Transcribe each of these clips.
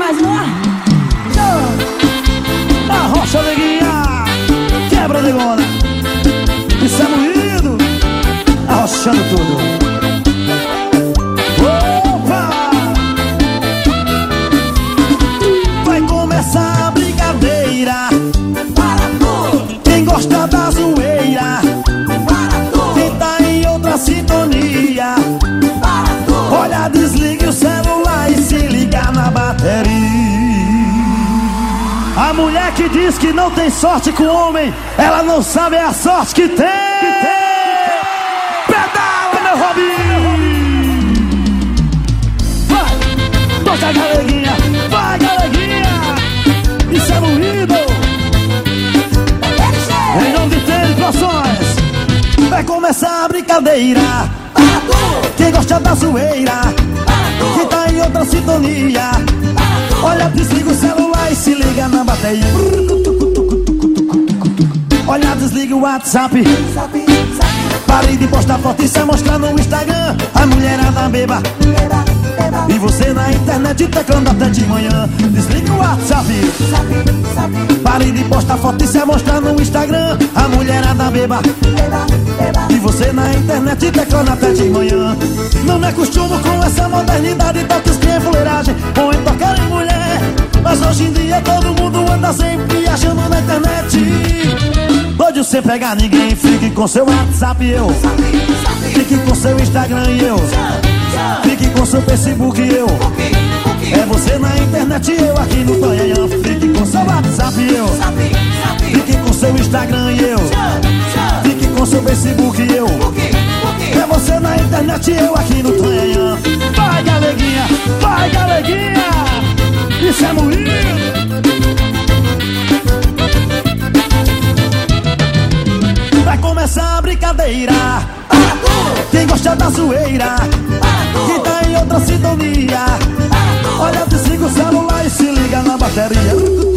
mais uma. Arrocha, neguinha, quebra, negona. Isso é moído, arrochando tudo. Opa! Vai começar a brincadeira. Para tudo, Quem gosta da zoeira, para tudo, quem tá em outra sintonia, para tudo. olha, desligue o celular e se liga na bateria. A mulher que diz que não tem sorte com o homem, ela não sabe a sorte que tem. Pedala, meu Robinho! Vai, toca, galeguinha, vai, galeguinha! Isso é moído! Em nome de Tênis Promoções, vai começar a brincadeira. Para tudo, Quem gosta da zoeira, para quem tudo, tá em outra sintonia, para tudo. olha, desliga o celular e se liga na bateria. Olha, desliga o WhatsApp, Sabe, sabe, pare de postar foto e se mostrar no Instagram. A mulherada beba beba, beba. e você na internet teclando até de manhã. Desliga o WhatsApp, Sabe, sabe, pare de postar foto e se mostrar no Instagram. A mulherada beba beba, beba. e você na internet teclando até de manhã. Não me acostumo com essa modernidade, toques que é fuleiragem, ou em tocar em mulher. Mas hoje em dia todo mundo anda sempre achando na internet. Hoje você pegar ninguém, fique com seu WhatsApp e eu. Sabe, sabe, Fique com seu Instagram e eu. já, Fique com seu Facebook e eu. porque, É você na internet e eu aqui no Tonhanhã. Fique com seu WhatsApp e eu. sabe, sabe, Fique com seu Instagram e eu. já, Fique com seu Facebook e eu. porque, É você na internet e eu aqui no Tonhanhã. Vai, galeguinha, vai, galeguinha. Isso é moído. Vai começar a brincadeira. para tudo, Quem gosta da zoeira, para quem tudo, tá em outra sintonia, para tudo. olha, desliga o celular e se liga na bateria.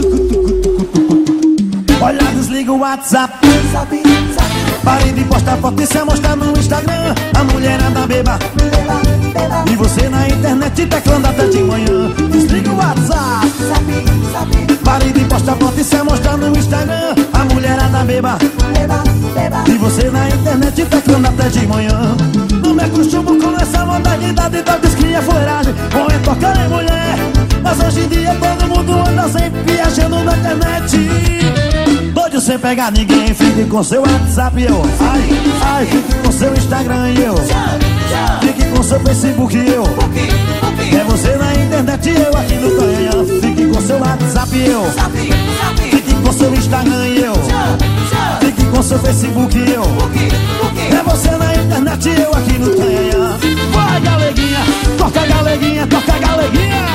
Olha, desliga o WhatsApp, Sabe, sabe, pare de postar foto e se mostrar no Instagram. A mulherada beba beba, beba. e você na internet teclando até de manhã. Desliga o WhatsApp, Sabe, sabe, pare de postar foto e se mostrar no Instagram. A mulherada beba beba, beba. e você na internet teclando até de manhã. Não me acostumo com essa modernidade, toques que é fuleiragem, ou é tocar em mulher. Mas hoje em dia todo mundo anda sempre viajando na internet. Doido sem pegar ninguém, fique com seu WhatsApp e eu. Ai, fique com seu Instagram e eu. Já, Fique com seu Facebook e eu. porque, É você na internet e eu aqui no Tonhanhã. Fique com seu WhatsApp e eu. sabe, sabe, Fique com seu Instagram e eu. já, Fique com seu Facebook e eu. porque, É você na internet e eu aqui no Tonhanhã. Vai, galeguinha, toca, galeguinha, toca, galeguinha.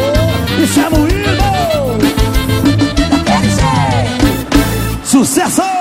Isso é moído. daquele jeito. Sucesso!